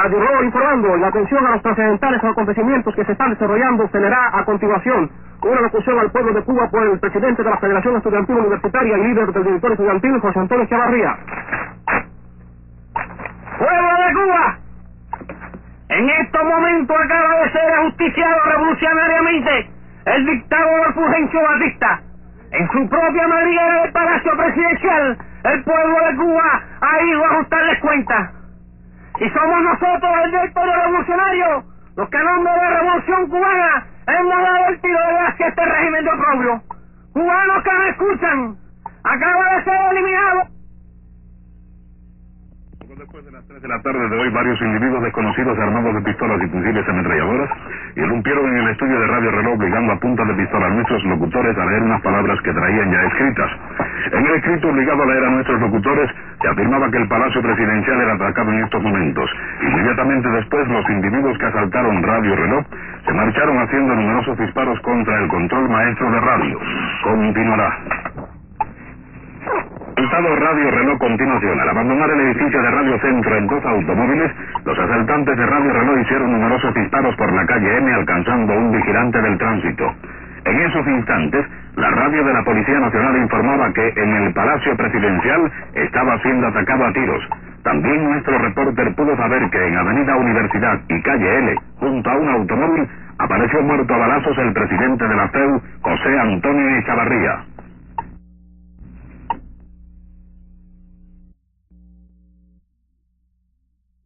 Radio Reloj informando, y la atención a los trascendentales acontecimientos que se están desarrollando se leerá a continuación con una locución al pueblo de Cuba por el presidente de la Federación Estudiantil Universitaria y líder del director estudiantil, José Antonio Chavarría. ¡Pueblo de Cuba! En estos momentos acaba de ser ajusticiado revolucionariamente el dictador Fulgencio Batista. En su propia madriguera del Palacio Presidencial, el pueblo de Cuba ha ido a ajustarles cuentas. Y somos nosotros, el directorio revolucionario, los que en nombre de la Revolución Cubana hemos dado el tiro de gracia a este régimen de oprobio. Cubanos que me escuchan, acaba de ser eliminado. Después de las 3 de la tarde de hoy, varios individuos desconocidos armados de pistolas y fusiles ametralladoras irrumpieron en el estudio de Radio Reloj obligando a punta de pistola a nuestros locutores a leer unas palabras que traían ya escritas. En el escrito obligado a leer a nuestros locutores se afirmaba que el Palacio Presidencial era atacado en estos momentos. Inmediatamente después, los individuos que asaltaron Radio Reloj se marcharon haciendo numerosos disparos contra el control maestro de radio. Continuará. Resultado Radio Reloj continuación. Al abandonar el edificio de Radio Centro en 2 automóviles, los asaltantes de Radio Reloj hicieron numerosos disparos por la calle M, alcanzando a un vigilante del tránsito. En esos instantes, la radio de la Policía Nacional informaba que en el Palacio Presidencial estaba siendo atacado a tiros. También nuestro reporter pudo saber que en Avenida Universidad y calle L, junto a un automóvil, apareció muerto a balazos el presidente de la FEU, José Antonio Chavarría.